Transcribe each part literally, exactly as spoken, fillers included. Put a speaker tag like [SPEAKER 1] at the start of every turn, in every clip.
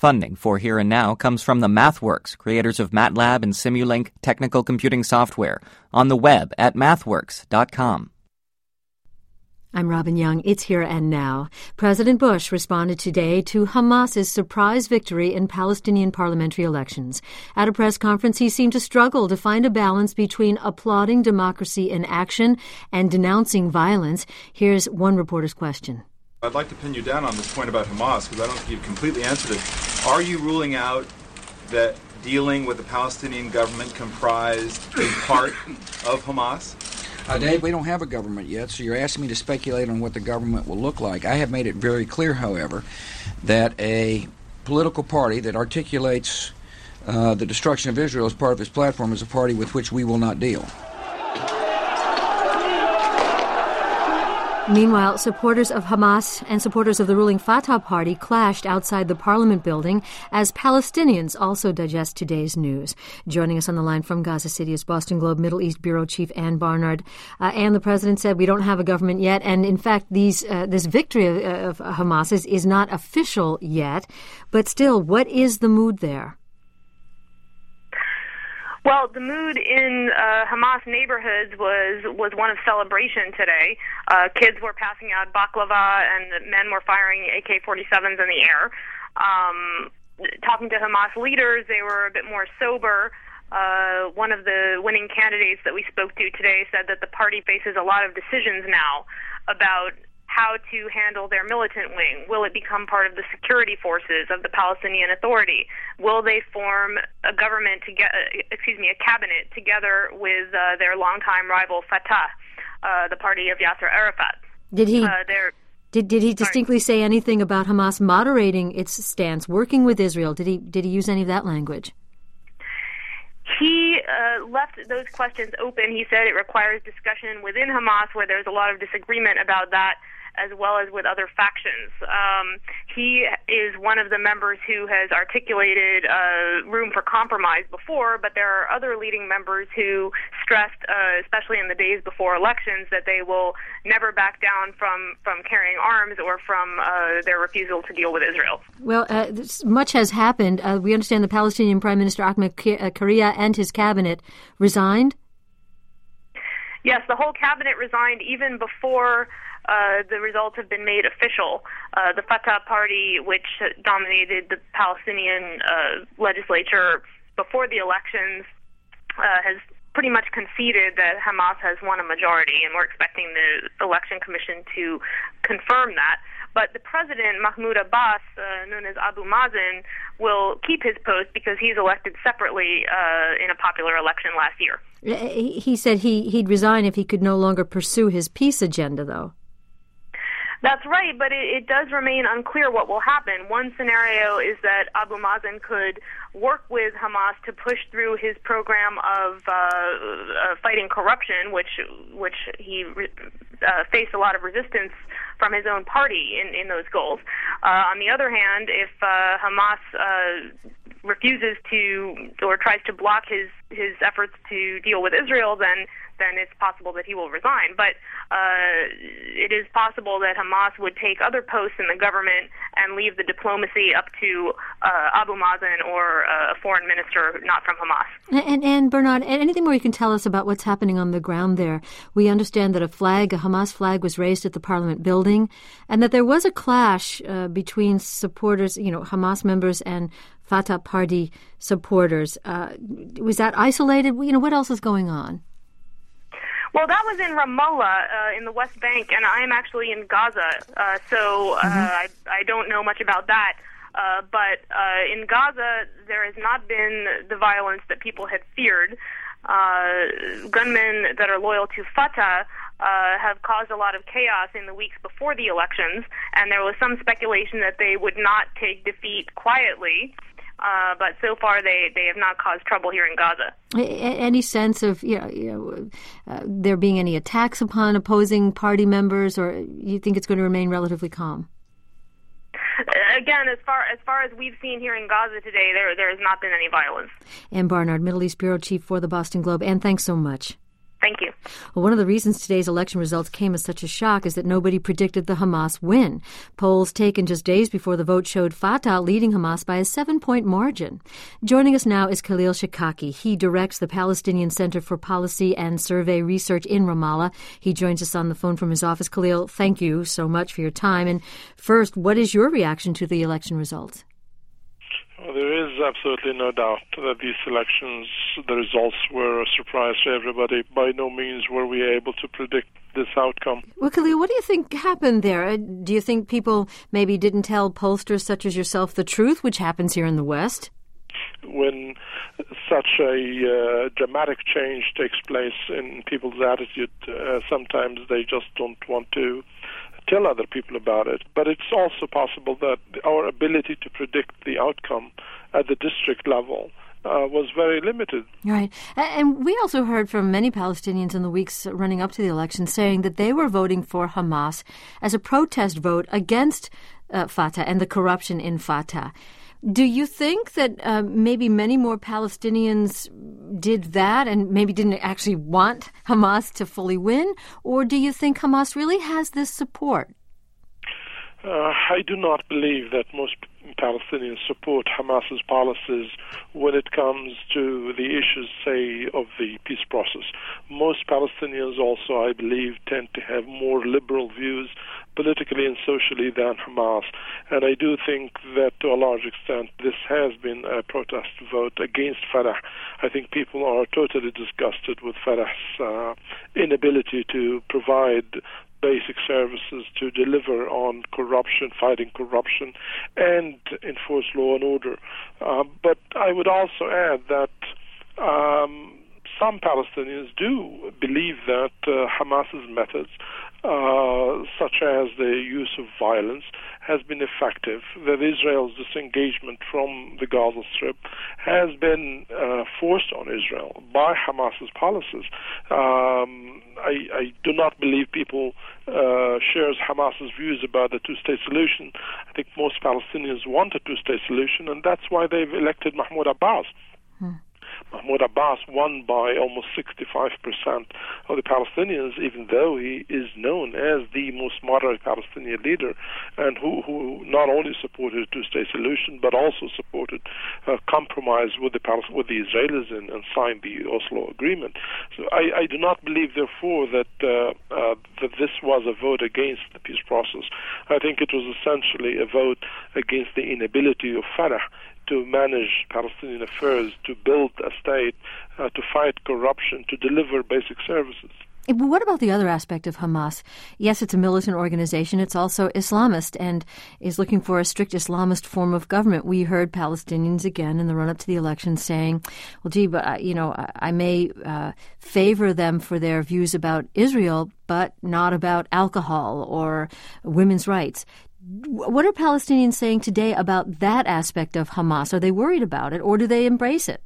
[SPEAKER 1] Funding for Here and Now comes from the MathWorks, creators of MATLAB and Simulink technical computing software, on the web at mathworks dot com.
[SPEAKER 2] I'm Robin Young. It's Here and Now. President Bush responded today to Hamas's surprise victory in Palestinian parliamentary elections. At a press conference, he seemed to struggle to find a balance between applauding democracy in action and denouncing violence. Here's one reporter's question.
[SPEAKER 3] I'd like to pin you down on this point about Hamas, because I don't think you've completely answered it. Are you ruling out that dealing with the Palestinian government comprised a part of Hamas?
[SPEAKER 4] Uh, Dave, we don't have a government yet, so you're asking me to speculate on what the government will look like. I have made it very clear, however, that a political party that articulates uh, the destruction of Israel as part of its platform is a party with which we will not deal.
[SPEAKER 2] Meanwhile, supporters of Hamas and supporters of the ruling Fatah party clashed outside the parliament building as Palestinians also digest today's news. Joining us on the line from Gaza City is Boston Globe Middle East Bureau Chief Ann Barnard. Uh, Ann, the president said we don't have a government yet, and in fact, these uh, this victory of, of Hamas is, is not official yet. But still, what is the mood there?
[SPEAKER 5] Well, the mood in uh, Hamas neighborhoods was, was one of celebration today. Uh, kids were passing out baklava and men were firing A K forty-sevens in the air. Um, talking to Hamas leaders, they were a bit more sober. Uh, one of the winning candidates that we spoke to today said that the party faces a lot of decisions now about how to handle their militant wing. Will it become part of the security forces of the Palestinian Authority? Will they form a government to get, excuse me, a cabinet together with uh, their longtime rival Fatah, uh, the party of Yasser Arafat?
[SPEAKER 2] Did he?
[SPEAKER 5] Uh,
[SPEAKER 2] did did he distinctly sorry. say anything about Hamas moderating its stance, working with Israel? Did he did he use any of that language?
[SPEAKER 5] He uh, left those questions open. He said it requires discussion within Hamas, where there's a lot of disagreement about that, as well as with other factions. Um, he is one of the members who has articulated uh, room for compromise before, but there are other leading members who stressed, uh, especially in the days before elections, that they will never back down from, from carrying arms or from uh, their refusal to deal with Israel.
[SPEAKER 2] Well, uh, this, much has happened. Uh, we understand the Palestinian Prime Minister Ahmed Karia and his cabinet resigned?
[SPEAKER 5] Yes, the whole cabinet resigned even before Uh, the results have been made official. Uh, the Fatah party, which dominated the Palestinian uh, legislature before the elections, uh, has pretty much conceded that Hamas has won a majority, and we're expecting the election commission to confirm that. But the president, Mahmoud Abbas, uh, known as Abu Mazen, will keep his post because he's elected separately uh, in a popular election last year.
[SPEAKER 2] He said he, he'd resign if he could no longer pursue his peace agenda, though.
[SPEAKER 5] That's right, but it, it does remain unclear what will happen. One scenario is that Abu Mazen could work with Hamas to push through his program of uh, uh, fighting corruption, which which he uh, faced a lot of resistance from his own party in, in those goals. Uh, on the other hand, if uh, Hamas uh, refuses to or tries to block his, his efforts to deal with Israel, then then it's possible that he will resign. But uh, it is possible that Hamas would take other posts in the government and leave the diplomacy up to uh, Abu Mazen or uh, a foreign minister not from Hamas.
[SPEAKER 2] And, and Bernard, anything more you can tell us about what's happening on the ground there? We understand that a flag, a Hamas flag, was raised at the Parliament building, and that there was a clash uh, between supporters, you know, Hamas members and Fatah party supporters. Uh, was that isolated? You know, what else is going on?
[SPEAKER 5] Well, that was in Ramallah, uh, in the West Bank, and I am actually in Gaza, uh, so uh, mm-hmm. I, I don't know much about that. Uh, but uh, in Gaza, there has not been the violence that people had feared. Uh, gunmen that are loyal to Fatah uh, have caused a lot of chaos in the weeks before the elections, and there was some speculation that they would not take defeat quietly. Uh, but so far, they, they have not caused trouble here in Gaza.
[SPEAKER 2] Any sense of you know, you know uh, there being any attacks upon opposing party members, or you think it's going to remain relatively calm?
[SPEAKER 5] Again, as far as far as we've seen here in Gaza today, there there has not been any violence.
[SPEAKER 2] Ann Barnard, Middle East Bureau Chief for the Boston Globe. Ann, thanks so much.
[SPEAKER 5] Thank you.
[SPEAKER 2] Well, one of the reasons today's election results came as such a shock is that nobody predicted the Hamas win. Polls taken just days before the vote showed Fatah leading Hamas by a seven-point margin. Joining us now is Khalil Shikaki. He directs the Palestinian Center for Policy and Survey Research in Ramallah. He joins us on the phone from his office. Khalil, thank you so much for your time. And first, what is your reaction to the election results?
[SPEAKER 6] Well, there is absolutely no doubt that these elections, the results were a surprise to everybody. By no means were we able to predict this outcome.
[SPEAKER 2] Well, Khalil, what do you think happened there? Do you think people maybe didn't tell pollsters such as yourself the truth, which happens here in the West?
[SPEAKER 6] When such a uh, dramatic change takes place in people's attitude, uh, sometimes they just don't want to tell other people about it. But it's also possible that our ability to predict the outcome at the district level uh, was very limited.
[SPEAKER 2] Right. And we also heard from many Palestinians in the weeks running up to the election saying that they were voting for Hamas as a protest vote against uh, Fatah and the corruption in Fatah. Do you think that uh, maybe many more Palestinians did that and maybe didn't actually want Hamas to fully win? Or do you think Hamas really has this support?
[SPEAKER 6] Uh, I do not believe that most Palestinians support Hamas's policies when it comes to the issues, say, of the peace process. Most Palestinians also, I believe, tend to have more liberal views politically and socially than Hamas. And I do think that to a large extent this has been a protest vote against Fatah. I think people are totally disgusted with Fatah's uh, inability to provide basic services, to deliver on corruption, fighting corruption, and enforce law and order. Uh, but I would also add that um, some Palestinians do believe that uh, Hamas's methods, uh, such as the use of violence, has been effective, that Israel's disengagement from the Gaza Strip has been uh, forced on Israel by Hamas's policies. Um, I, I do not believe people uh, shares Hamas's views about the two-state solution. I think most Palestinians want a two-state solution, and that's why they've elected Mahmoud Abbas. Hmm. Mahmoud Abbas won by almost sixty-five percent of the Palestinians, even though he is known as the most moderate Palestinian leader, and who, who not only supported a two-state solution, but also supported a compromise with the Palest- with the Israelis and, and signed the Oslo Agreement. So I, I do not believe, therefore, that uh, uh, that this was a vote against the peace process. I think it was essentially a vote against the inability of Fatah to manage Palestinian affairs, to build a state, uh, to fight corruption, to deliver basic services.
[SPEAKER 2] But what about the other aspect of Hamas? Yes, it's a militant organization. It's also Islamist and is looking for a strict Islamist form of government. We heard Palestinians again in the run-up to the election saying, well, gee, but, uh, you know, I, I may uh, favor them for their views about Israel, but not about alcohol or women's rights. What are Palestinians saying today about that aspect of Hamas? Are they worried about it, or do they embrace it?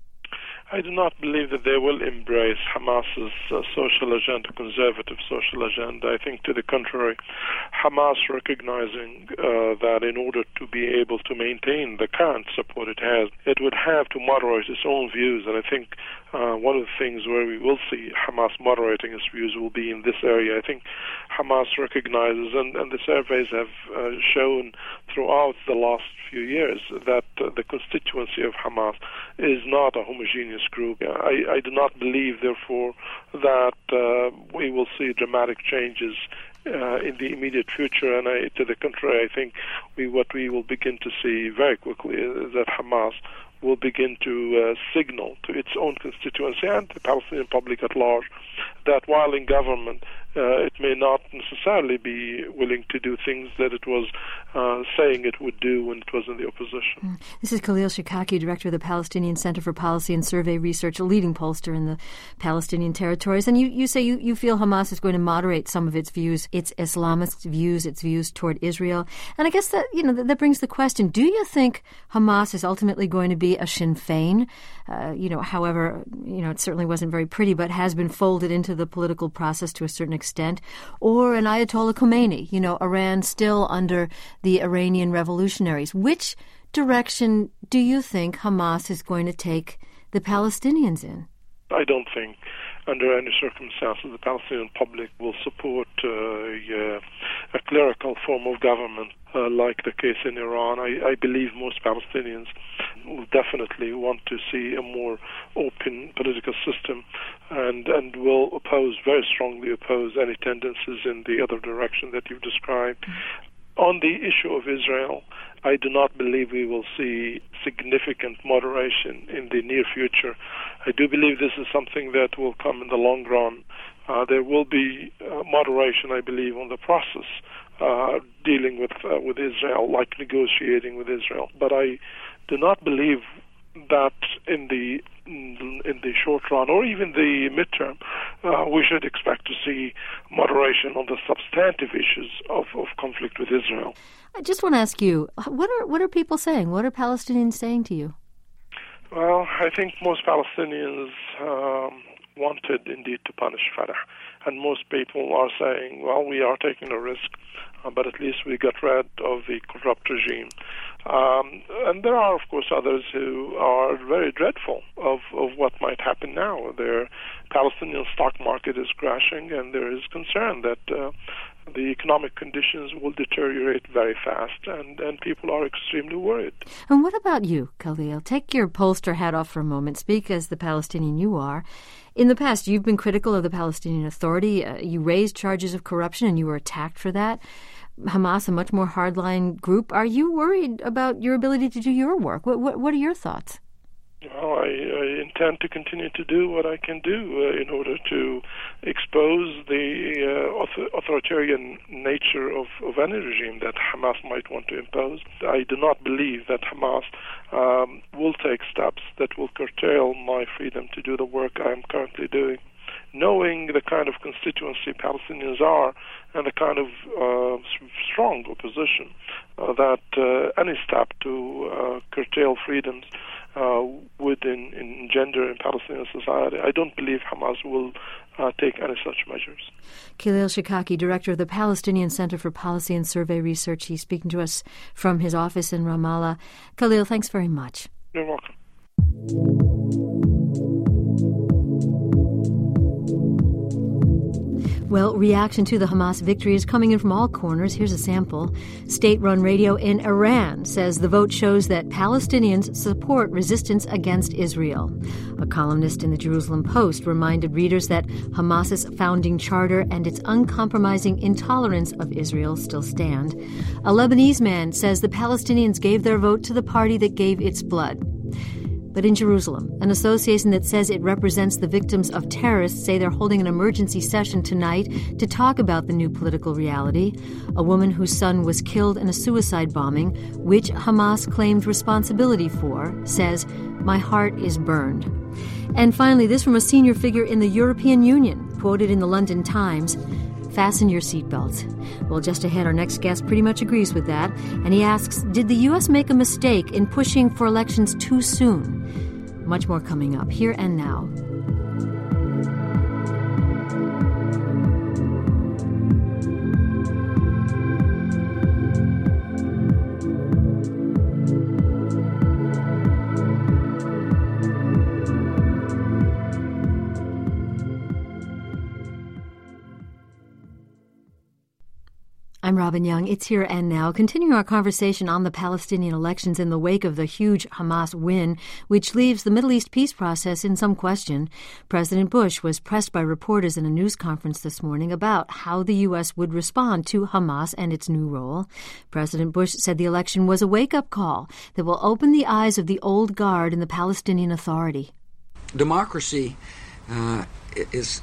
[SPEAKER 6] I do not believe that they will embrace Hamas's uh, social agenda, conservative social agenda. I think, to the contrary, Hamas recognizing uh, that in order to be able to maintain the current support it has, it would have to moderate its own views. And I think uh, one of the things where we will see Hamas moderating its views will be in this area. I think Hamas recognizes, and, and the surveys have uh, shown throughout the last few years, that uh, the constituency of Hamas is not a homogeneous group. I, I do not believe, therefore, that uh, we will see dramatic changes uh, in the immediate future. And I, to the contrary, I think we, what we will begin to see very quickly is that Hamas will begin to uh, signal to its own constituency and the Palestinian public at large that while in government, uh, it may not necessarily be willing to do things that it was uh, saying it would do when it was in the opposition.
[SPEAKER 2] This is Khalil Shikaki, director of the Palestinian Center for Policy and Survey Research, a leading pollster in the Palestinian territories. And you, you say you, you feel Hamas is going to moderate some of its views, its Islamist views, its views toward Israel. And I guess that, you know, that, that brings the question, do you think Hamas is ultimately going to be a Sinn Féin? Uh, you know, however, you know, it certainly wasn't very pretty, but has been folded into the political process to a certain extent, or an Ayatollah Khomeini, you know, Iran still under the Iranian revolutionaries. Which direction do you think Hamas is going to take the Palestinians in?
[SPEAKER 6] I don't think under any circumstances, the Palestinian public will support uh, a, a clerical form of government, uh, like the case in Iran. I, I believe most Palestinians will definitely want to see a more open political system, and and will oppose, very strongly oppose, any tendencies in the other direction that you've described. Mm-hmm. On the issue of Israel, I do not believe we will see significant moderation in the near future. I do believe this is something that will come in the long run. Uh, there will be uh, moderation, I believe, on the process uh, dealing with uh, with Israel, like negotiating with Israel. But I do not believe that in the in the short run or even the midterm, uh, we should expect to see moderation on the substantive issues of, of conflict with Israel.
[SPEAKER 2] I just want to ask you, what are what are people saying? What are Palestinians saying to you?
[SPEAKER 6] Well, I think most Palestinians um, wanted indeed to punish Fatah, and most people are saying, well, we are taking a risk, uh, but at least we got rid of the corrupt regime. Um, and there are, of course, others who are very dreadful of, of what might happen now. Their Palestinian stock market is crashing, and there is concern that uh, the economic conditions will deteriorate very fast, and, and people are extremely worried.
[SPEAKER 2] And what about you, Khalil? Take your pollster hat off for a moment. Speak as the Palestinian you are. In the past, you've been critical of the Palestinian Authority. Uh, you raised charges of corruption, and you were attacked for that. Hamas, a much more hardline group. Are you worried about your ability to do your work? What what, what are your thoughts?
[SPEAKER 6] Well, I, I intend to continue to do what I can do uh, in order to expose the uh, author- authoritarian nature of, of any regime that Hamas might want to impose. I do not believe that Hamas um, will take steps that will curtail my freedom to do the work I am currently doing. Knowing the kind of constituency Palestinians are and the kind of uh, strong opposition uh, that uh, any step to uh, curtail freedoms uh, would in, engender in Palestinian society, I don't believe Hamas will uh, take any such measures.
[SPEAKER 2] Khalil Shikaki, director of the Palestinian Center for Policy and Survey Research. He's speaking to us from his office in Ramallah. Khalil, thanks very much.
[SPEAKER 6] You're welcome.
[SPEAKER 2] Well, reaction to the Hamas victory is coming in from all corners. Here's a sample. State-run radio in Iran says the vote shows that Palestinians support resistance against Israel. A columnist in the Jerusalem Post reminded readers that Hamas's founding charter and its uncompromising intolerance of Israel still stand. A Lebanese man says the Palestinians gave their vote to the party that gave its blood. But in Jerusalem, an association that says it represents the victims of terrorists say they're holding an emergency session tonight to talk about the new political reality. A woman whose son was killed in a suicide bombing, which Hamas claimed responsibility for, says, "My heart is burned." And finally, this from a senior figure in the European Union, quoted in the London Times, "Fasten your seatbelts." Well, just ahead, our next guest pretty much agrees with that. And he asks, did the U S make a mistake in pushing for elections too soon? Much more coming up here and now. I'm Robin Young. It's Here and Now, continuing our conversation on the Palestinian elections in the wake of the huge Hamas win, which leaves the Middle East peace process in some question. President Bush was pressed by reporters in a news conference this morning about how the U S would respond to Hamas and its new role. President Bush said the election was a wake-up call that will open the eyes of the old guard in the Palestinian Authority.
[SPEAKER 4] Democracy uh, is...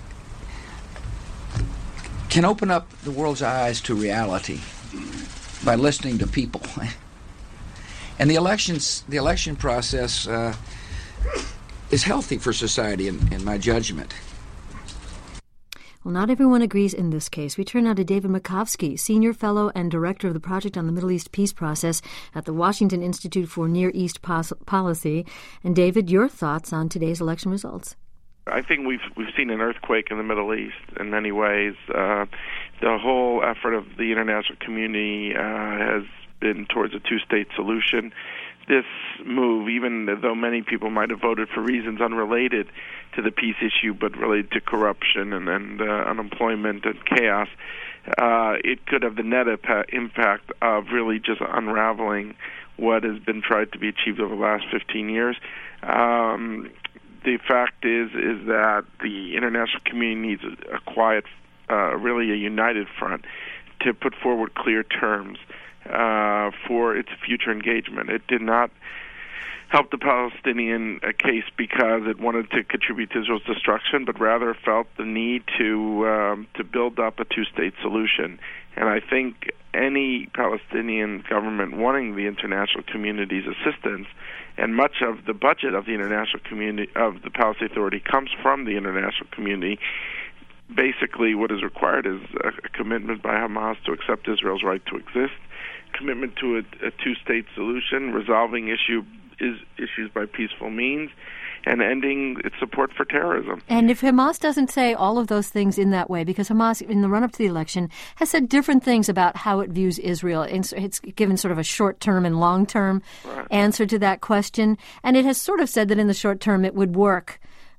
[SPEAKER 4] can open up the world's eyes to reality by listening to people. And the elections, the election process uh, is healthy for society, in, in my judgment.
[SPEAKER 2] Well, not everyone agrees in this case. We turn now to David Makovsky, Senior Fellow and Director of the Project on the Middle East Peace Process at the Washington Institute for Near East Pos- Policy. And David, your thoughts on today's election results?
[SPEAKER 7] I think we've we've seen an earthquake in the Middle East in many ways. Uh, the whole effort of the international community uh, has been towards a two-state solution. this move, even though many people might have voted for reasons unrelated to the peace issue but related to corruption and, and uh, unemployment and chaos, uh, it could have the net impact of really just unraveling what has been tried to be achieved over the last fifteen years. Um, the fact is is that the international community needs a, a quiet, uh, really a united front to put forward clear terms uh, for its future engagement. It did not help the Palestinian uh, case because it wanted to contribute to Israel's destruction, but rather felt the need to um, to build up a two-state solution. And I think any Palestinian government wanting the international community's assistance, and much of the budget of the international community, of the Palestinian Authority, comes from the international community. Basically, what is required is a commitment by Hamas to accept Israel's right to exist, commitment to a, a two-state solution, resolving issue is issues by peaceful means, and ending its support for terrorism.
[SPEAKER 2] And if Hamas doesn't say all of those things in that way, because Hamas, in the run-up to the election, has said different things about how it views Israel. It's given sort of a short-term and long-term right. answer to that question, and it has sort of said that in the short term it would work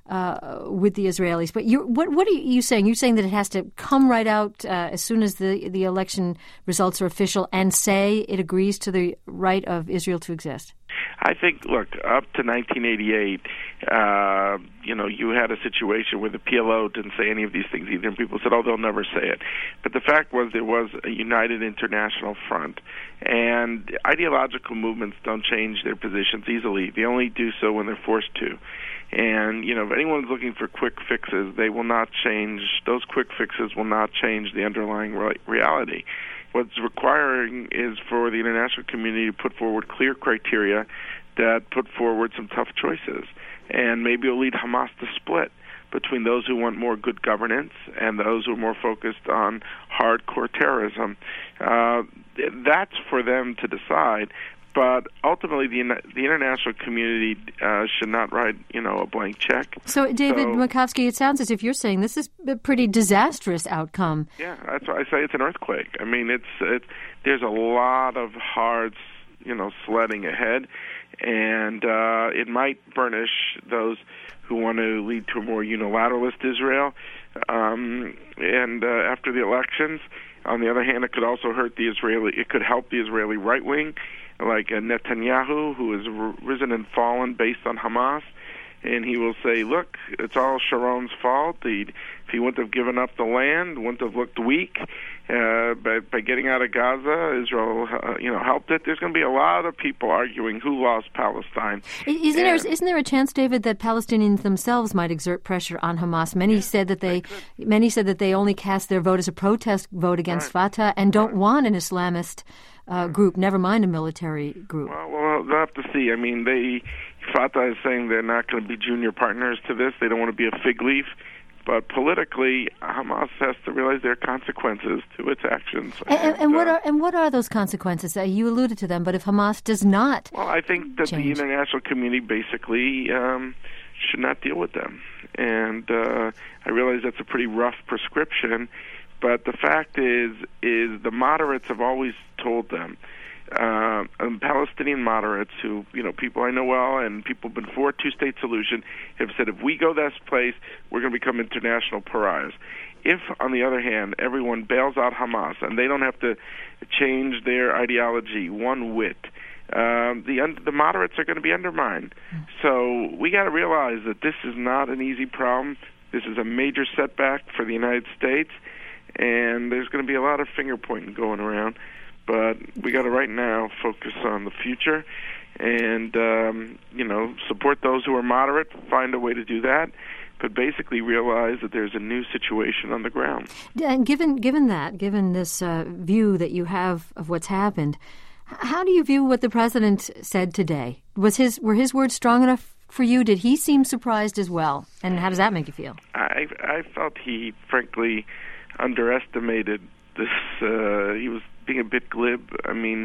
[SPEAKER 2] uh, with the Israelis. But you, what, what are you saying? You're saying that it has to come right out uh, as soon as the, the election results are official and say it agrees to the right of Israel to exist?
[SPEAKER 7] I think, look, up to nineteen eighty-eight, uh, you know, you had a situation where the P L O didn't say any of these things either, and people said, oh, they'll never say it. But the fact was there was a united international front, and ideological movements don't change their positions easily. They only do so when they're forced to. And, you know, if anyone's looking for quick fixes, they will not change, those quick fixes will not change the underlying re- reality. What's requiring is for the international community to put forward clear criteria that put forward some tough choices. And maybe it'll lead Hamas to split between those who want more good governance and those who are more focused on hardcore terrorism. Uh, that's for them to decide. But ultimately, the the international community uh, should not write, you know, a blank check.
[SPEAKER 2] So, David
[SPEAKER 7] so,
[SPEAKER 2] Makovsky, it sounds as if you're saying this is a pretty disastrous outcome.
[SPEAKER 7] Yeah, that's why I say it's an earthquake. I mean, it's it, there's a lot of hard, you know, sledding ahead, and uh, it might burnish those who want to lead to a more unilateralist Israel. Um, and uh, after the elections, on the other hand, it could also hurt the Israeli. It could help the Israeli right wing, like uh, Netanyahu, who has r- risen and fallen based on Hamas, and he will say, look, it's all Sharon's fault. He, if he wouldn't have given up the land, wouldn't have looked weak, uh, by, by getting out of Gaza, Israel, uh, you know, helped it. There's going to be a lot of people arguing who lost Palestine.
[SPEAKER 2] Isn't, and, there, isn't there a chance, David, that Palestinians themselves might exert pressure on Hamas? Many yeah, said that they, they many said that they only cast their vote as a protest vote against right. Fatah and don't right. want an Islamist Uh, group, never mind a military group.
[SPEAKER 7] Well, well, they'll have to see. I mean, they Fatah is saying they're not going to be junior partners to this. They don't want to be a fig leaf. But politically, Hamas has to realize there are consequences to its actions.
[SPEAKER 2] And, and, and what uh, are and what are those consequences? Uh, you alluded to them, but if Hamas does not,
[SPEAKER 7] well, I think that
[SPEAKER 2] change.
[SPEAKER 7] the international community basically um, should not deal with them. And uh, I realize that's a pretty rough prescription. But the fact is, is the moderates have always told them, uh, um, Palestinian moderates who, you know, people I know well and people who've been for a two-state solution have said, if we go this place, we're going to become international pariahs. If, on the other hand, everyone bails out Hamas and they don't have to change their ideology one whit, um, the un- the moderates are going to be undermined. Mm. So we got to realize that this is not an easy problem. This is a major setback for the United States. And there's going to be a lot of finger-pointing going around. But we got to right now focus on the future and, um, you know, support those who are moderate, find a way to do that, but basically realize that there's a new situation on the ground.
[SPEAKER 2] And given given that, given this uh, view that you have of what's happened, how do you view what the president said today? Was his Were his words strong enough for you? Did he seem surprised as well? And how does that make you feel?
[SPEAKER 7] I, I felt he, frankly, underestimated this. Uh, he was being a bit glib. I mean,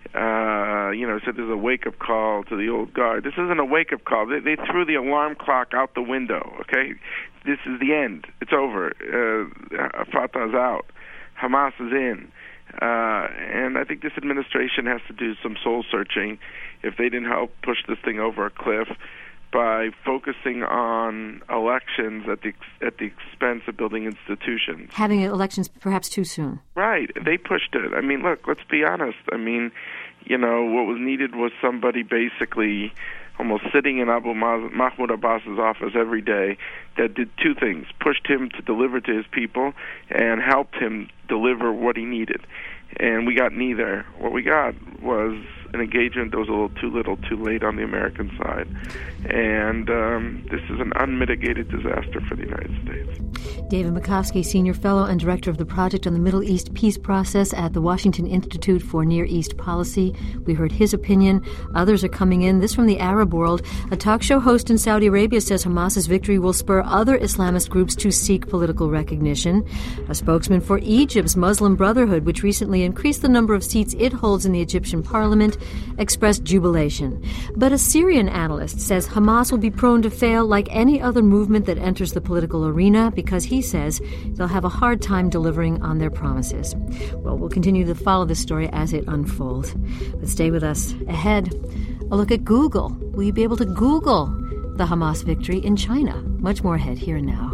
[SPEAKER 7] uh, you know, said there's a wake-up call to the old guard. This isn't a wake-up call. They, they threw the alarm clock out the window, okay? This is the end. It's over. Uh, Fatah's out. Hamas is in. Uh, and I think this administration has to do some soul searching if they didn't help push this thing over a cliff by focusing on elections at the at the expense of building institutions.
[SPEAKER 2] Having elections perhaps too soon.
[SPEAKER 7] Right. They pushed it. I mean, look, let's be honest. I mean, you know, what was needed was somebody basically almost sitting in Abu Mahmoud Abbas's office every day that did two things: pushed him to deliver to his people and helped him deliver what he needed. And we got neither. What we got was an engagement that was a little too little, too late on the American side. And um, this is an unmitigated disaster for the United States.
[SPEAKER 2] David Makovsky, Senior Fellow and Director of the Project on the Middle East Peace Process at the Washington Institute for Near East Policy. We heard his opinion. Others are coming in. This from the Arab world. A talk show host in Saudi Arabia says Hamas's victory will spur other Islamist groups to seek political recognition. A spokesman for Egypt's Muslim Brotherhood, which recently increased the number of seats it holds in the Egyptian parliament, expressed jubilation. But a Syrian analyst says Hamas will be prone to fail like any other movement that enters the political arena because he says they'll have a hard time delivering on their promises. Well, we'll continue to follow this story as it unfolds. But stay with us. Ahead, a look at Google. Will you be able to Google the Hamas victory in China? Much more ahead here and now.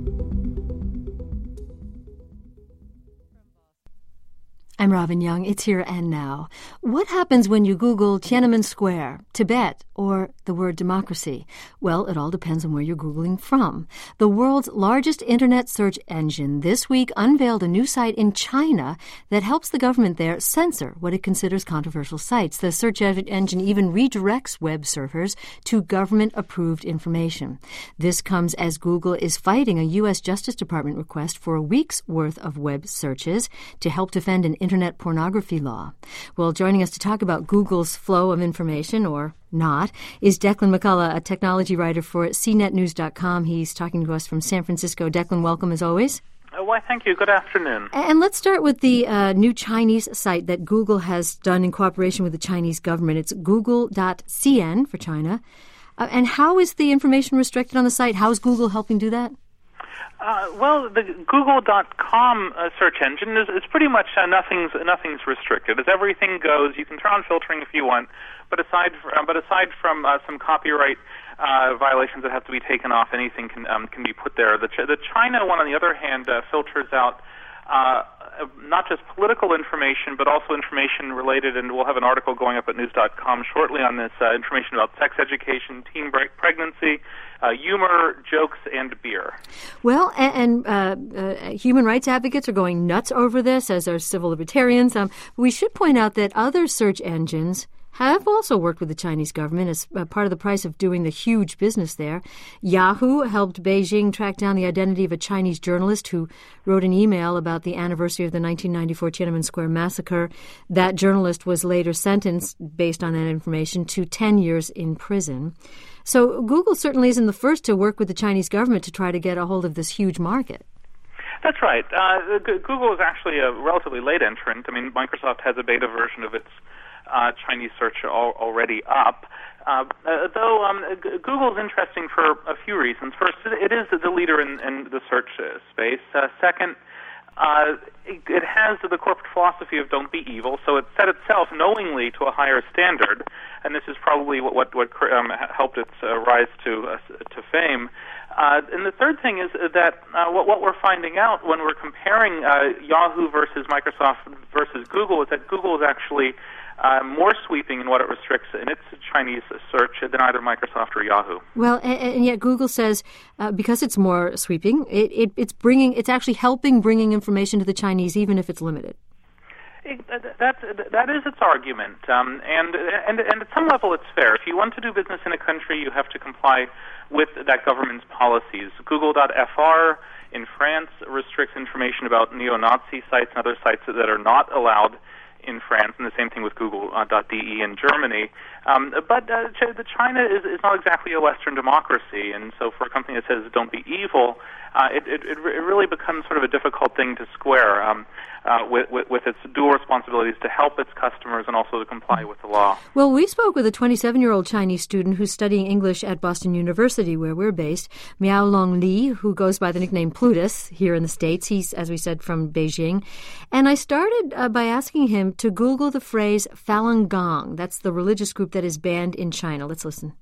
[SPEAKER 2] I'm Robin Young. It's Here and Now. What happens when you Google Tiananmen Square, Tibet, or the word democracy? Well, it all depends on where you're Googling from. The world's largest internet search engine this week unveiled a new site in China that helps the government there censor what it considers controversial sites. The search engine even redirects web surfers to government-approved information. This comes as Google is fighting a U S Justice Department request for a week's worth of web searches to help defend an internet pornography law. Well, joining us to talk about Google's flow of information, or not, is Declan McCullough, a technology writer for C net news dot com. He's talking to us from San Francisco. Declan, welcome as always.
[SPEAKER 8] Oh, why, thank you. Good afternoon.
[SPEAKER 2] And let's start with the uh, new Chinese site that Google has done in cooperation with the Chinese government. It's google dot c n for China. Uh, and how is the information restricted on the site? How is Google helping do that?
[SPEAKER 8] Uh, well, the google dot com uh, search engine is, is pretty much uh, nothing's nothing's restricted. As everything goes, you can turn on filtering if you want, but aside from, uh, but aside from uh, some copyright uh, violations that have to be taken off, anything can um, can be put there. The Ch- the China one, on the other hand, uh, filters out uh, not just political information, but also information related, and we'll have an article going up at news dot com shortly on this, uh, information about sex education, teen bre- pregnancy, uh, humor, jokes, and beer.
[SPEAKER 2] Well, and, and uh, uh, human rights advocates are going nuts over this, as are civil libertarians. Um, we should point out that other search engines have also worked with the Chinese government as uh, part of the price of doing the huge business there. Yahoo helped Beijing track down the identity of a Chinese journalist who wrote an email about the anniversary of the nineteen ninety-four Tiananmen Square massacre. That journalist was later sentenced, based on that information, to ten years in prison. So Google certainly isn't the first to work with the Chinese government to try to get a hold of this huge market.
[SPEAKER 8] That's right. Uh, Google is actually a relatively late entrant. I mean, Microsoft has a beta version of its Uh, Chinese search al- already up. Uh, uh, though um, G- Google is interesting for a few reasons. First, it is the leader in, in the search uh, space. Uh, second, uh, it, it has the corporate philosophy of don't be evil, so it set itself knowingly to a higher standard, and this is probably what what, what um, helped its uh, rise to uh, to fame. Uh, and the third thing is that uh, what, what we're finding out when we're comparing uh, Yahoo versus Microsoft versus Google is that Google is actually Uh, more sweeping in what it restricts in its Chinese search than either Microsoft or Yahoo.
[SPEAKER 2] Well, and, and yet Google says uh, because it's more sweeping, it, it, it's bringing, it's actually helping bringing information to the Chinese, even if it's limited.
[SPEAKER 8] It, that that is its argument, um, and and and at some level it's fair. If you want to do business in a country, you have to comply with that government's policies. google dot f r in France restricts information about neo-Nazi sites and other sites that are not allowed in France, and the same thing with google dot d e in Germany. Um, but uh, China is, is not exactly a Western democracy, and so for a company that says don't be evil, uh, it, it, it really becomes sort of a difficult thing to square um, uh, with, with, with its dual responsibilities to help its customers and also to comply with the law.
[SPEAKER 2] Well, we spoke with a twenty-seven-year-old Chinese student who's studying English at Boston University, where we're based, Miao Long Li, who goes by the nickname Plutus here in the States. He's, as we said, from Beijing. And I started uh, by asking him to Google the phrase Falun Gong. That's the religious group that is banned in China. Let's listen.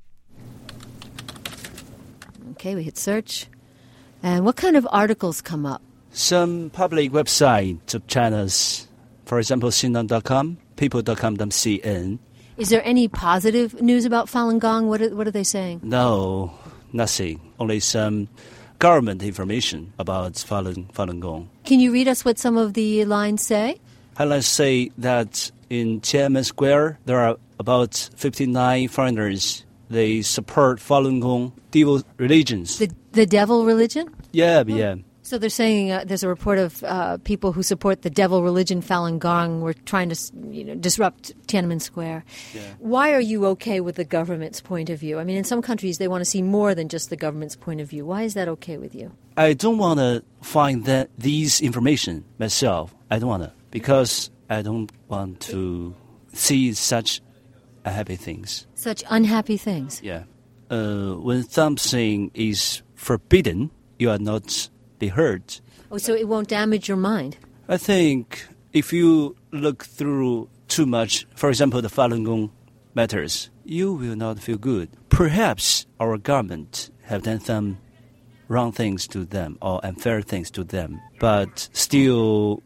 [SPEAKER 2] Okay, we hit search. And what kind of articles come up?
[SPEAKER 9] Some public website of China's, for example, Xinjiang dot com, people dot com dot c n.
[SPEAKER 2] Is there any positive news about Falun Gong? What are, what are they saying?
[SPEAKER 9] No, nothing. Only some government information about Falun, Falun Gong.
[SPEAKER 2] Can you read us what some of the lines say?
[SPEAKER 9] Highlights say that in Tiananmen Square, there are about fifty-nine foreigners. They support Falun Gong devil religions.
[SPEAKER 2] The, the devil religion?
[SPEAKER 9] Yeah, yeah.
[SPEAKER 2] So they're saying uh, there's a report of uh, people who support the devil religion Falun Gong were trying to you know, disrupt Tiananmen Square.
[SPEAKER 9] Yeah.
[SPEAKER 2] Why are you okay with the government's point of view? I mean, in some countries, they want to see more than just the government's point of view. Why is that okay with you?
[SPEAKER 9] I don't want to find that these information myself. I don't want to, because I don't want to see such unhappy things.
[SPEAKER 2] Such unhappy things?
[SPEAKER 9] Yeah. Uh, when something is forbidden, you are not be hurt.
[SPEAKER 2] Oh, so it won't damage your mind?
[SPEAKER 9] I think if you look through too much, for example, the Falun Gong matters, you will not feel good. Perhaps our government have done some wrong things to them or unfair things to them, but still,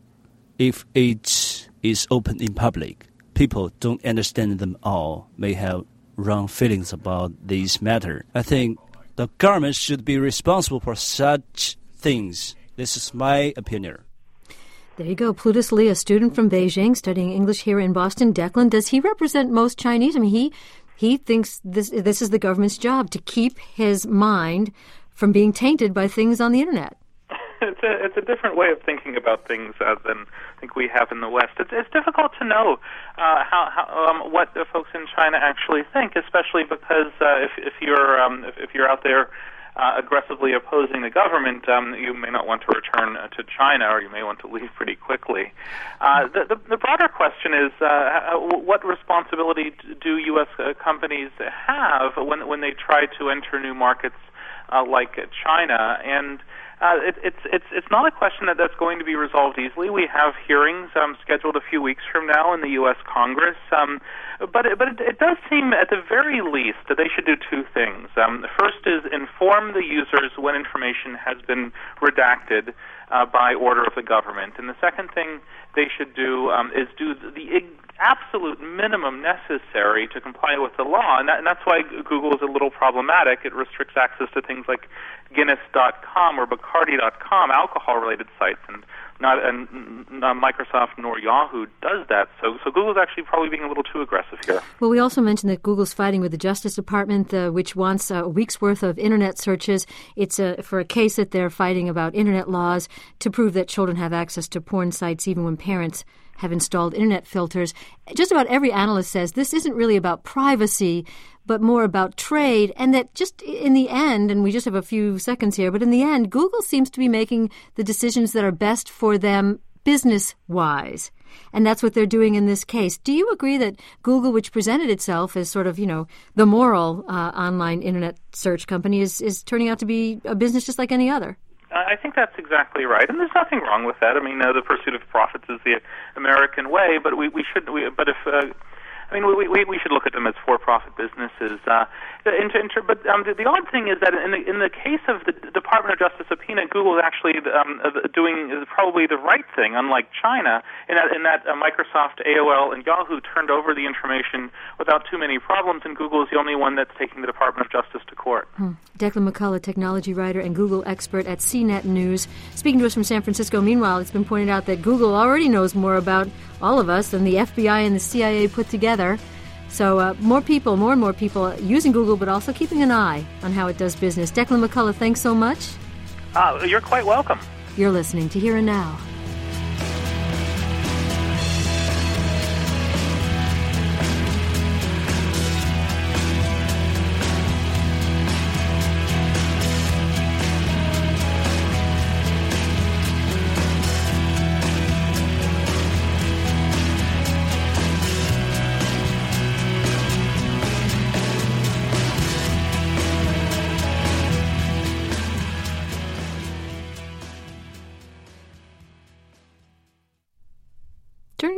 [SPEAKER 9] if it is open in public, people don't understand them all, may have wrong feelings about this matter. I think the government should be responsible for such things. This is my opinion.
[SPEAKER 2] There you go. Plutus Li, a student from Beijing studying English here in Boston. Declan, does he represent most Chinese? I mean, he he thinks this this is the government's job, to keep his mind from being tainted by things on the Internet.
[SPEAKER 8] It's a, it's a different way of thinking about things uh, than I think we have in the West. It's, it's difficult to know uh, how, how um, what the folks in China actually think, especially because uh, if, if you're um, if, if you're out there uh, aggressively opposing the government, um, you may not want to return uh, to China, or you may want to leave pretty quickly. Uh, the, the, the broader question is, uh, what responsibility do U S uh, companies have when when they try to enter new markets uh, like China? And Uh, it, it's it's it's not a question that, that's going to be resolved easily. We have hearings um, scheduled a few weeks from now in the U S Congress, um, but it, but it, it does seem at the very least that they should do two things. Um, the first is inform the users when information has been redacted uh, by order of the government, and the second thing they should do um, is do the absolute minimum necessary to comply with the law, and, that, and that's why Google is a little problematic. It restricts access to things like Guinness dot com or Bacardi dot com, alcohol-related sites, and not and not Microsoft nor Yahoo does that. So, so Google's actually probably being a little too aggressive here.
[SPEAKER 2] Well, we also mentioned that Google's fighting with the Justice Department, uh, which wants a week's worth of Internet searches. It's a, for a case that they're fighting about Internet laws to prove that children have access to porn sites even when parents have installed Internet filters. Just about every analyst says this isn't really about privacy, but more about trade, and that just in the end, and we just have a few seconds here, but in the end, Google seems to be making the decisions that are best for them business-wise. And that's what they're doing in this case. Do you agree that Google, which presented itself as sort of, you know, the moral uh, online Internet search company, is, is turning out to be a business just like any other?
[SPEAKER 8] I think that's exactly right, and there's nothing wrong with that. I mean, uh, the pursuit of profits is the American way, but we, we should. We, but if uh, I mean, we, we we should look at them as for-profit businesses. Uh, inter, inter, but um, the, the odd thing is that in the in the case of the Department of Justice subpoena, Google is actually um, doing is probably the right thing, unlike China, in that in that uh, Microsoft, A O L, and Yahoo turned over the information without too many problems, and Google is the only one that's taking the Department of Justice to court.
[SPEAKER 2] Hmm. Declan McCullough, technology writer and Google expert at C net News, speaking to us from San Francisco. Meanwhile, it's been pointed out that Google already knows more about all of us than the F B I and the C I A put together. So uh, more people, more and more people using Google, but also keeping an eye on how it does business. Declan McCullough, thanks so much.
[SPEAKER 8] Uh, you're quite welcome.
[SPEAKER 2] You're listening to Here and Now.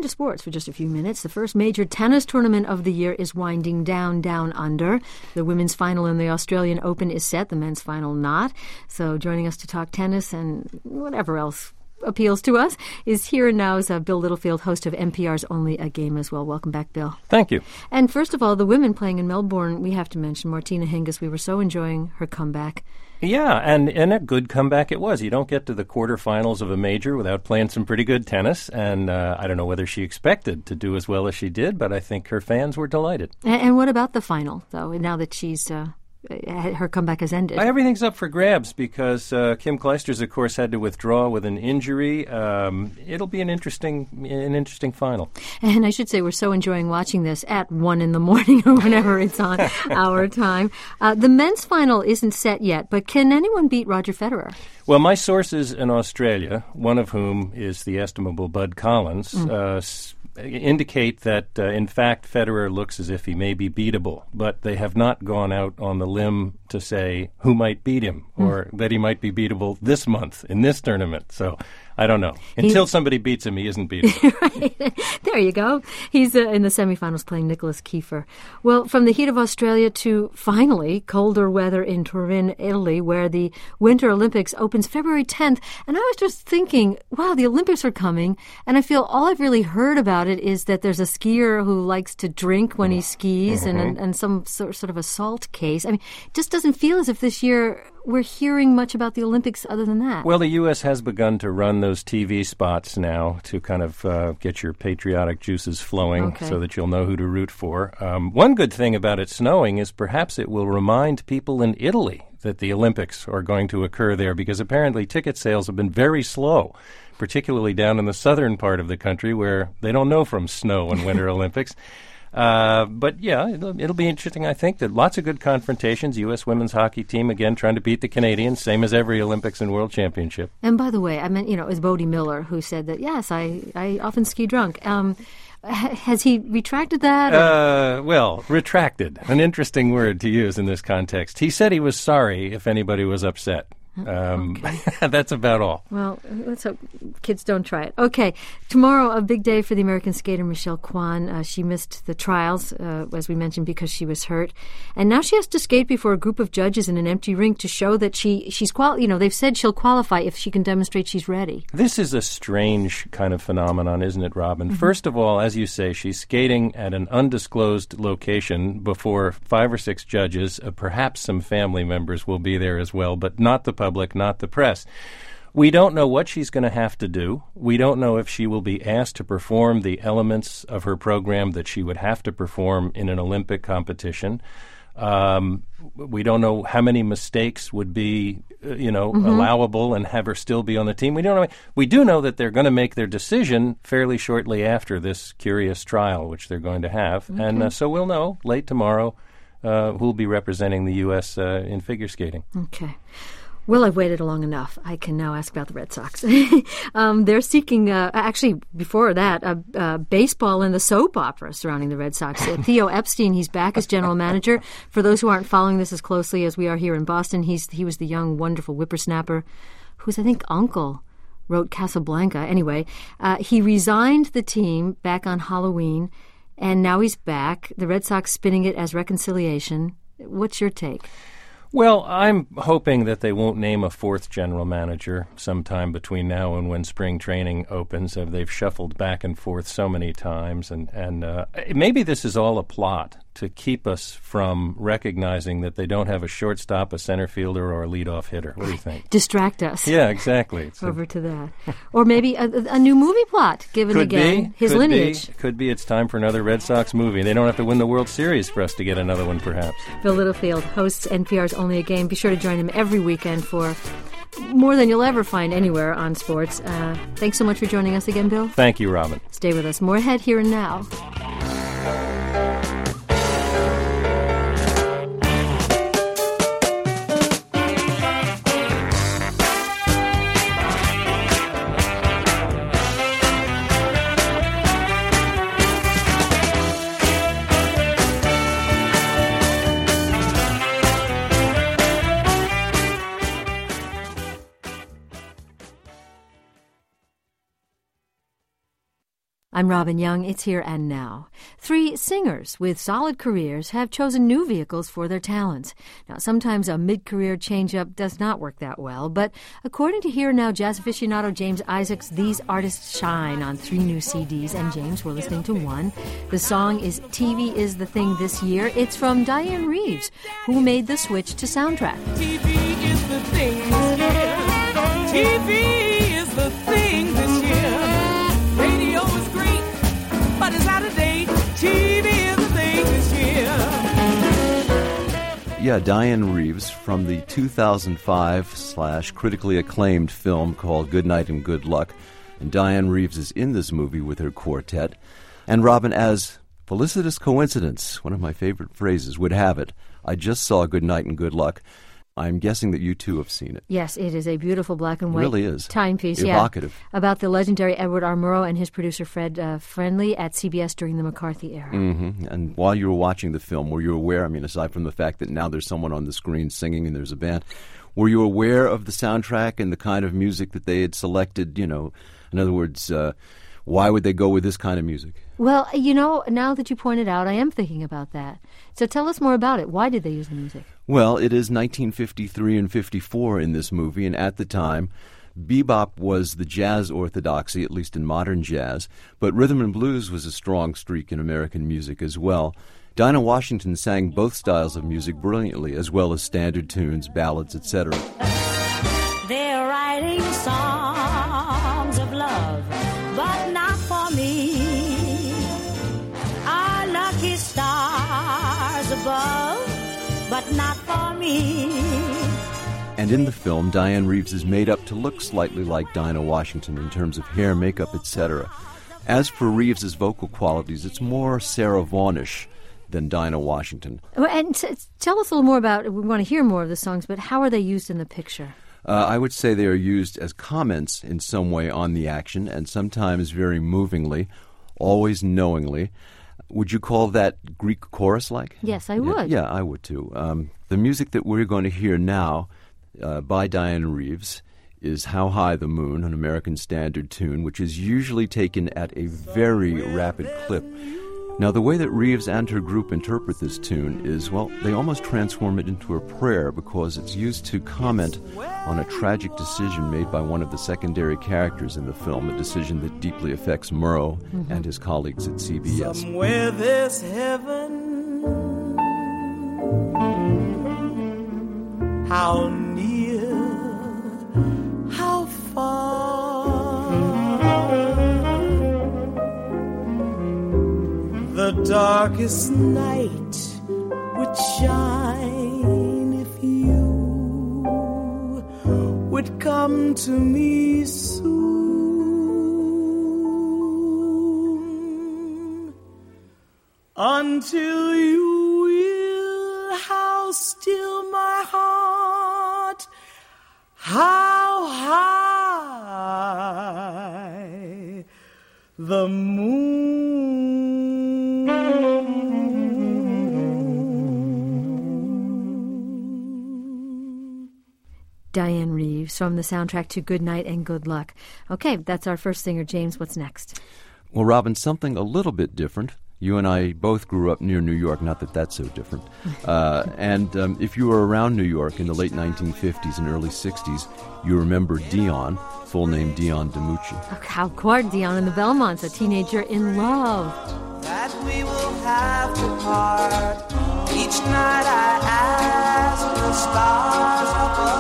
[SPEAKER 2] to sports for just a few minutes. The first major tennis tournament of the year is winding down, down under. The women's final in the Australian Open is set, the men's final not. So joining us to talk tennis and whatever else appeals to us is here and now is uh, Bill Littlefield, host of N P R's Only a Game as well. Welcome back, Bill.
[SPEAKER 10] Thank you.
[SPEAKER 2] And first of all, the women playing in Melbourne, we have to mention Martina Hingis. We were so enjoying her comeback.
[SPEAKER 10] Yeah, and, and a good comeback it was. You don't get to the quarterfinals of a major without playing some pretty good tennis, and uh, I don't know whether she expected to do as well as she did, but I think her fans were delighted.
[SPEAKER 2] And, and what about the final, though, now that she's... Uh her comeback has ended?
[SPEAKER 10] Everything's up for grabs because uh, Kim Clijsters, of course, had to withdraw with an injury. Um, it'll be an interesting, an interesting final.
[SPEAKER 2] And I should say we're so enjoying watching this at one in the morning or whenever it's on our time. Uh, the men's final isn't set yet, but can anyone beat Roger Federer?
[SPEAKER 10] Well, my sources in Australia, one of whom is the estimable Bud Collins, mm. uh, s- indicate that, uh, in fact, Federer looks as if he may be beatable, but they have not gone out on the limb to say who might beat him or mm. that he might be beatable this month in this tournament. So I don't know. Until he, somebody beats him, he isn't beatable.
[SPEAKER 2] Right. There you go. He's uh, in the semifinals playing Nicholas Kiefer. Well, from the heat of Australia to finally colder weather in Turin, Italy, where the Winter Olympics opens February tenth. And I was just thinking, wow, the Olympics are coming. And I feel all I've really heard about it is that there's a skier who likes to drink when he skis mm-hmm. and, and some sort of assault case. I mean, it just doesn't feel as if this year we're hearing much about the Olympics other than that.
[SPEAKER 10] Well, the U S has begun to run those T V spots now to kind of uh, get your patriotic juices flowing okay. so that you'll know who to root for. Um, one good thing about it snowing is perhaps it will remind people in Italy that the Olympics are going to occur there because apparently ticket sales have been very slow, particularly down in the southern part of the country where they don't know from snow and Winter Olympics. Uh, but, yeah, it'll, it'll be interesting, I think. That lots of good confrontations. U S women's hockey team, again, trying to beat the Canadians, same as every Olympics and World Championship.
[SPEAKER 2] And by the way, I meant, you know, it was Bodie Miller who said that, yes, I, I often ski drunk. Um, ha- has he retracted that?
[SPEAKER 10] Uh, well, retracted, an interesting word to use in this context. He said he was sorry if anybody was upset. Um, okay. That's about all.
[SPEAKER 2] Well, let's hope kids don't try it. Okay, tomorrow a big day for the American skater Michelle Kwan. Uh, she missed the trials, uh, as we mentioned, because she was hurt, and now she has to skate before a group of judges in an empty rink to show that she she's qual. You know, they've said she'll qualify if she can demonstrate she's ready.
[SPEAKER 10] This is a strange kind of phenomenon, isn't it, Robin? Mm-hmm. First of all, as you say, she's skating at an undisclosed location before five or six judges. Uh, perhaps some family members will be there as well, but not the public. Public, not the press. We don't know what she's going to have to do. We don't know if she will be asked to perform the elements of her program that she would have to perform in an Olympic competition. Um, we don't know how many mistakes would be, uh, you know, mm-hmm. allowable and have her still be on the team. We don't know. We do know that they're going to make their decision fairly shortly after this curious trial, which they're going to have. Okay. And uh, so we'll know late tomorrow uh, who will be representing the U S uh, in figure skating.
[SPEAKER 2] Okay. Well, I've waited long enough. I can now ask about the Red Sox. um, they're seeking, uh, actually, before that, uh, uh, baseball and the soap opera surrounding the Red Sox. Uh, Theo Epstein, he's back as general manager. For those who aren't following this as closely as we are here in Boston, he's he was the young, wonderful whippersnapper whose, I think, uncle wrote Casablanca. Anyway, uh, he resigned the team back on Halloween, and now he's back. The Red Sox spinning it as reconciliation. What's your take?
[SPEAKER 10] Well, I'm hoping that they won't name a fourth general manager sometime between now and when spring training opens. Uh, they've shuffled back and forth so many times, and, and uh, maybe this is all a plot to keep us from recognizing that they don't have a shortstop, a center fielder, or a leadoff hitter. What do you think?
[SPEAKER 2] Distract us.
[SPEAKER 10] Yeah, exactly. It's
[SPEAKER 2] Over a, to that. Or maybe a, a new movie plot, given
[SPEAKER 10] could
[SPEAKER 2] again
[SPEAKER 10] be,
[SPEAKER 2] his
[SPEAKER 10] could
[SPEAKER 2] lineage.
[SPEAKER 10] Be, could be it's time for another Red Sox movie. They don't have to win the World Series for us to get another one, perhaps.
[SPEAKER 2] Bill Littlefield hosts N P R's Only a Game. Be sure to join him every weekend for more than you'll ever find anywhere on sports. Uh, thanks so much for joining us again, Bill.
[SPEAKER 10] Thank you, Robin.
[SPEAKER 2] Stay with us. More ahead here and now. I'm Robin Young. It's Here and Now. Three singers with solid careers have chosen new vehicles for their talents. Now, sometimes a mid-career change-up does not work that well, but according to Here and Now jazz aficionado James Isaacs, these artists shine on three new C Ds. And James, we're listening to one. The song is T V is the Thing This Year. It's from Diane Reeves, who made the switch to soundtrack.
[SPEAKER 11] T V is the thing this year. T V is the thing this year. Radio is great, but it's out of date. T V is the thing this year.
[SPEAKER 12] Yeah, Diane Reeves from the two thousand five slash critically acclaimed film called Good Night and Good Luck. And Diane Reeves is in this movie with her quartet. And Robin, as felicitous coincidence, one of my favorite phrases, would have it, I just saw Good Night and Good Luck. I'm guessing that you too have seen it.
[SPEAKER 2] Yes, it is a beautiful black and white
[SPEAKER 12] really is.
[SPEAKER 2] timepiece.
[SPEAKER 12] Evocative.
[SPEAKER 2] Yeah, about the legendary Edward R. Murrow and his producer Fred uh, Friendly at C B S during the McCarthy era.
[SPEAKER 12] Mm-hmm. And while you were watching the film, were you aware, I mean, aside from the fact that now there's someone on the screen singing and there's a band, were you aware of the soundtrack and the kind of music that they had selected? You know, in other words, uh, why would they go with this kind of music?
[SPEAKER 2] Well, you know, now that you pointed out, I am thinking about that. So tell us more about it. Why did they use the music?
[SPEAKER 12] Well, it is nineteen fifty-three and fifty-four in this movie, and at the time, bebop was the jazz orthodoxy, at least in modern jazz, but rhythm and blues was a strong streak in American music as well. Dinah Washington sang both styles of music brilliantly, as well as standard tunes, ballads, et cetera.
[SPEAKER 13] They're writing songs of love, but not for me. Our lucky stars above, but not for me.
[SPEAKER 12] And in the film, Diane Reeves is made up to look slightly like Dinah Washington in terms of hair, makeup, et cetera. As for Reeves's vocal qualities, it's more Sarah Vaughan-ish than Dinah Washington.
[SPEAKER 2] And t- tell us a little more about, we want to hear more of the songs, but how are they used in the picture?
[SPEAKER 12] Uh, I would say they are used as comments in some way on the action, and sometimes very movingly, always knowingly. Would you call that Greek chorus-like?
[SPEAKER 2] Yes, I would.
[SPEAKER 12] Yeah, yeah I would too. Um, the music that we're going to hear now uh, by Diane Reeves is How High the Moon, an American standard tune, which is usually taken at a very rapid clip. Now, the way that Reeves and her group interpret this tune is, well, they almost transform it into a prayer because it's used to comment on a tragic decision made by one of the secondary characters in the film, a decision that deeply affects Murrow mm-hmm. and his colleagues at C B S.
[SPEAKER 11] Somewhere there's heaven, how near, how far. The darkest night would shine if you would come to me soon. Until you will, how still my heart, how high the moon.
[SPEAKER 2] Diane Reeves from the soundtrack to Good Night and Good Luck. Okay, that's our first singer. James, what's next?
[SPEAKER 12] Well, Robin, something a little bit different. You and I both grew up near New York, not that that's so different. Uh, and um, if you were around New York in the late nineteen fifties and early sixties, you remember Dion, full name Dion DiMucci.
[SPEAKER 2] Oh, how court Dion and the Belmonts, a teenager in love.
[SPEAKER 11] That we will have to part. Each night I ask the stars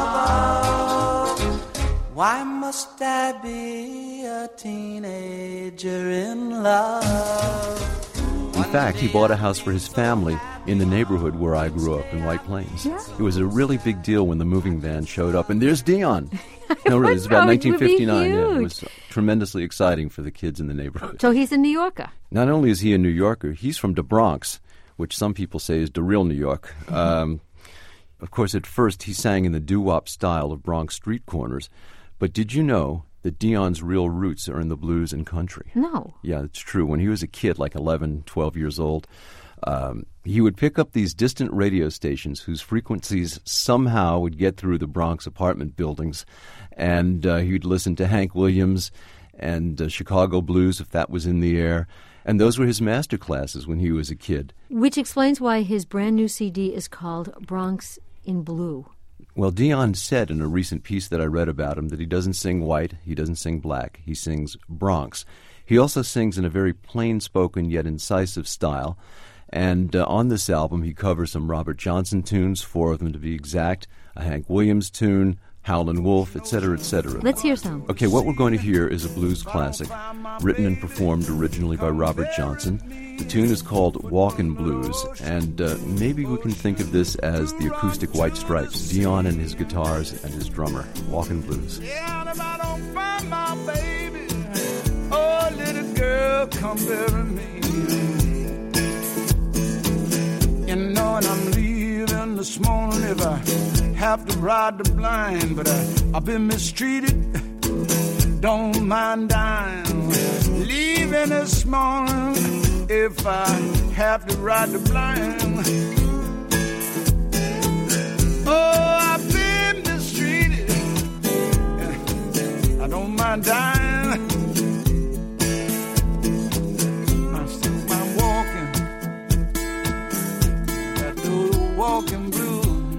[SPEAKER 11] up above, why must I be a teenager in love?
[SPEAKER 12] In fact, he bought a house for his family in the neighborhood where I grew up in White Plains.
[SPEAKER 2] Yeah.
[SPEAKER 12] It was a really big deal when the moving van showed up, and there's Dion. No, really, it's about nineteen fifty-nine. Yeah, it was tremendously exciting for the kids in the neighborhood.
[SPEAKER 2] So he's a New Yorker.
[SPEAKER 12] Not only is he a New Yorker, he's from the Bronx, which some people say is the real New York. Um, of course, at first he sang in the doo-wop style of Bronx street corners, but did you know that Dion's real roots are in the blues and country?
[SPEAKER 2] No.
[SPEAKER 12] Yeah, it's true. When he was a kid, like eleven, twelve years old, um, he would pick up these distant radio stations whose frequencies somehow would get through the Bronx apartment buildings, and uh, he'd listen to Hank Williams and uh, Chicago Blues, if that was in the air. And those were his master classes when he was a kid.
[SPEAKER 2] Which explains why his brand new C D is called Bronx in Blue.
[SPEAKER 12] Well, Dion said in a recent piece that I read about him that he doesn't sing white, he doesn't sing black, he sings Bronx. He also sings in a very plain-spoken yet incisive style. And uh, on this album, he covers some Robert Johnson tunes, four of them to be exact, a Hank Williams tune, Howlin' Wolf, et cetera, et cetera.
[SPEAKER 2] Let's hear some.
[SPEAKER 12] Okay, what we're going to hear is a blues classic, written and performed originally by Robert Johnson. The tune is called Walkin' Blues, and uh, maybe we can think of this as the acoustic White Stripes, Dion and his guitars and his drummer. Walkin' Blues.
[SPEAKER 11] Yeah, and if I don't find my baby, oh, little girl, come bury me. You know, and I'm leaving this morning if I have to ride the blind, but I, I've been mistreated, don't mind dying. Leaving this morning if I have to ride the blind. Oh, I've been mistreated, I don't mind dying. I still I'm walking, that little walking blue.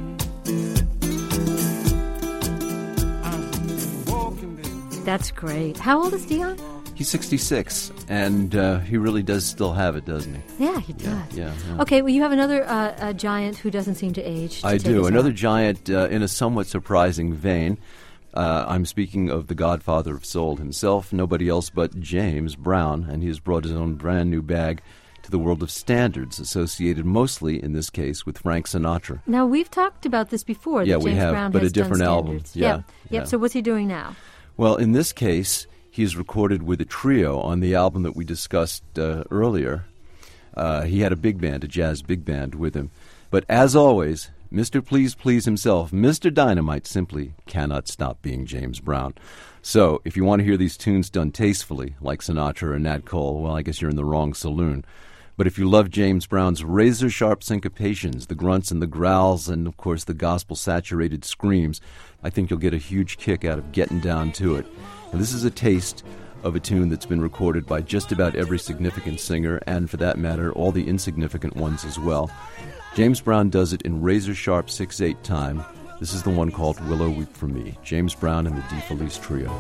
[SPEAKER 2] That's great. How old is Dion?
[SPEAKER 12] He's sixty-six, and uh, he really does still have it, doesn't he?
[SPEAKER 2] Yeah, he does.
[SPEAKER 12] Yeah, yeah, yeah.
[SPEAKER 2] Okay, well, you have another uh, a giant who doesn't seem to age. To
[SPEAKER 12] I
[SPEAKER 2] take
[SPEAKER 12] do.
[SPEAKER 2] us
[SPEAKER 12] Another
[SPEAKER 2] out.
[SPEAKER 12] giant uh, in a somewhat surprising vein. Uh, I'm speaking of the godfather of soul himself, nobody else but James Brown, and he has brought his own brand new bag to the world of standards, associated mostly, in this case, with Frank Sinatra.
[SPEAKER 2] Now, we've talked about this before.
[SPEAKER 12] Yeah,
[SPEAKER 2] that
[SPEAKER 12] we
[SPEAKER 2] James
[SPEAKER 12] have,
[SPEAKER 2] Brown
[SPEAKER 12] but
[SPEAKER 2] has
[SPEAKER 12] a different
[SPEAKER 2] done
[SPEAKER 12] album.
[SPEAKER 2] standards.
[SPEAKER 12] Yeah,
[SPEAKER 2] Yep.
[SPEAKER 12] yeah.
[SPEAKER 2] Yep. So what's he doing now?
[SPEAKER 12] Well, in this case, he's recorded with a trio on the album that we discussed uh, earlier. Uh, he had a big band, a jazz big band with him. But as always, Mister Please Please himself, Mister Dynamite, simply cannot stop being James Brown. So if you want to hear these tunes done tastefully, like Sinatra or Nat Cole, well, I guess you're in the wrong saloon. But if you love James Brown's razor-sharp syncopations, the grunts and the growls, and, of course, the gospel-saturated screams, I think you'll get a huge kick out of getting down to it. And this is a taste of a tune that's been recorded by just about every significant singer, and for that matter, all the insignificant ones as well. James Brown does it in razor-sharp six eight time. This is the one called Willow Weep for Me. James Brown and the DeFelice Trio.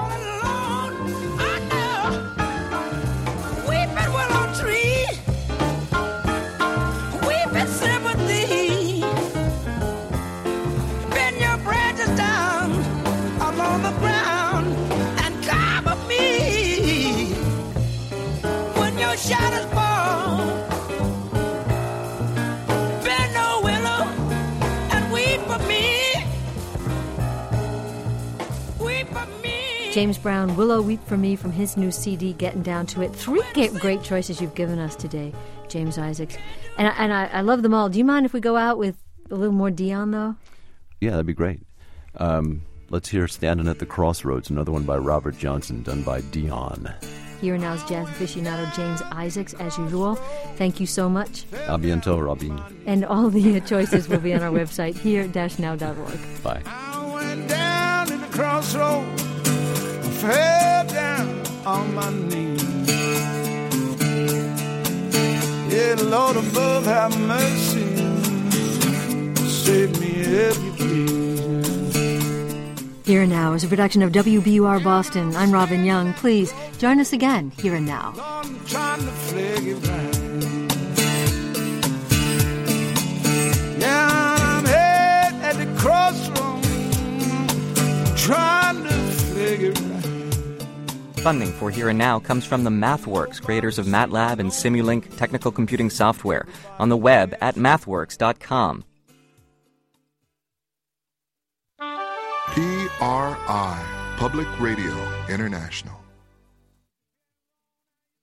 [SPEAKER 11] Shadows fall. Bend no willow and weep for me. Weep for me.
[SPEAKER 2] James Brown, Willow Weep for Me, from his new C D, Getting Down to It. Three great choices you've given us today, James Isaacs. And, I, and I, I love them all. Do you mind if we go out with a little more Dion, though?
[SPEAKER 12] Yeah, that'd be great. Um, let's hear Standing at the Crossroads, another one by Robert Johnson, done by Dion.
[SPEAKER 2] Here and Now's jazz aficionado James Isaacs, as usual. Thank you so much.
[SPEAKER 12] A bientôt, Robin.
[SPEAKER 2] And all the choices will be on our website, here dash now dot org.
[SPEAKER 12] Bye.
[SPEAKER 11] I went down to the crossroads, fell down on my knees. Yeah, Lord above, have mercy. Save me if you please.
[SPEAKER 2] Here and Now is a production of W B U R Boston. I'm Robin Young. Please join us again, Here and Now.
[SPEAKER 11] I'm trying to flag it right. Yeah, I'm head at the crossroads, trying to flag it right.
[SPEAKER 1] Funding for Here and Now comes from the MathWorks, creators of MATLAB and Simulink technical computing software, on the web at mathworks dot com.
[SPEAKER 14] P R I, Public Radio International.